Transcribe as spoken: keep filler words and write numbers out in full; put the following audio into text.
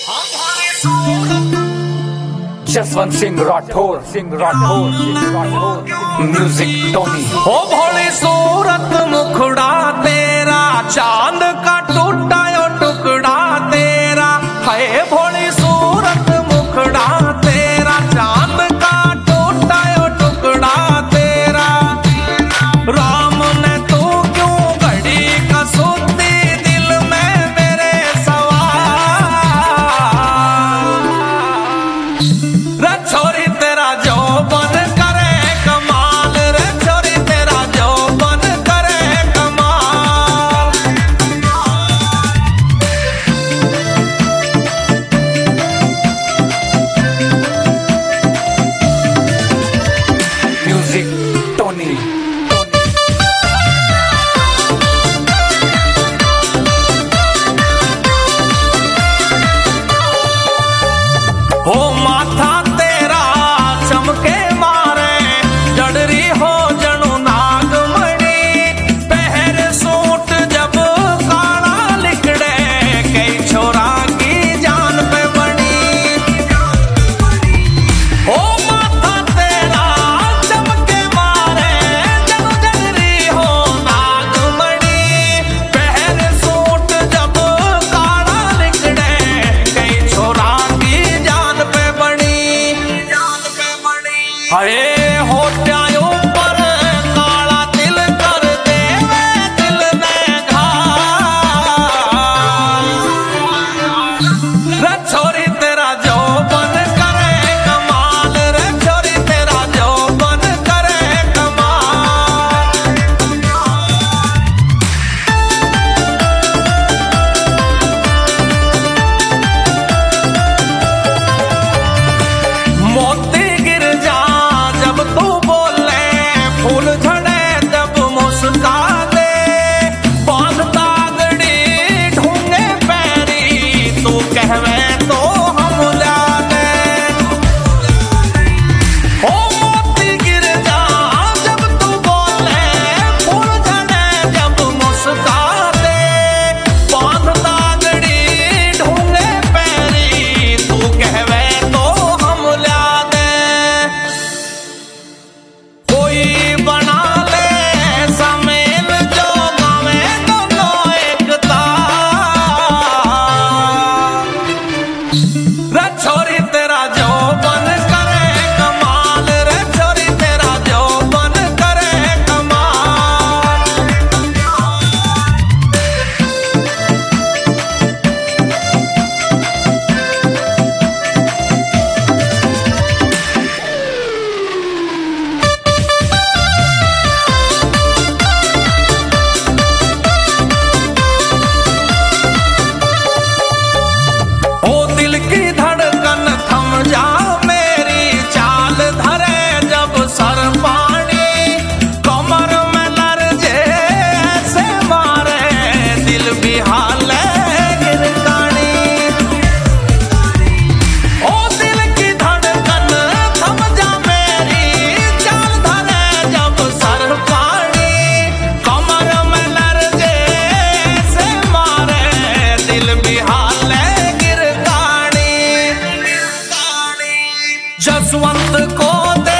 Jaswant Singh Rathore Singh Rathore Singh Rathore music Tony. ओ भोली सूरत मुखड़ा तेरा, चांद का टूटा यो टुकड़ा तेरा है। भोली सूरत मुखड़ा तेरा, चांद का टूटा यो टुकड़ा तेरा। राम ने तू क्यों घड़ी कसौती दिल में मेरे सवार। रे छोरी तेरा जो बन करे कमाल, रे छोरी तेरा जो बन करे कमाल। Music Tony. हो माथा तेरा चमके मारे, जड़री हो जणु नागमणि। पहर सूट जब काला लिकड़े, कई छोरा की जान पे बनी। हो माथा तेरा चमके मारे, जणु जड़री हो नागमणि। पहर सूट जब काला लिकड़े, कई छोरा की जान पे बनी। अरे होठ्यां ऊपर काला तिल कर देवे दिल ने घाल। रे छोरी तेरा जो बन करे कमाल, रे छोरी तेरा जो बन करे कमाल। मोती गिर जा जब तू बोले, फूल झड़े जब मुस्का दे। बांध तागड़ी ढूंगे पैरी, तू कहवे तो हम ला दे। ओ मोती गिर जा जब तू बोले, फूल झड़े जब मुस्का दे। बांध तागड़ी ढूंगे पैरी, तू कहवे तो हम ला दे। कोई बना ले समेल जो गावे दोनों एक ताल। रे छोरी तेरा जो बन करे कमाल, रे छोरी तेरा जो बन करे कमाल। ओ दिल की धड़कन थम जा मेरी, चाल धरे जब सर पानी। कमर में लरजे ऐसे मारे, दिल भी हाले गिरकानी। ओ दिल की धड़कन थम जा मेरी, चाल धरे जब सर पानी। कमर में लरजे ऐसे मारे, दिल भी हाले गिरकानी। जसवंत को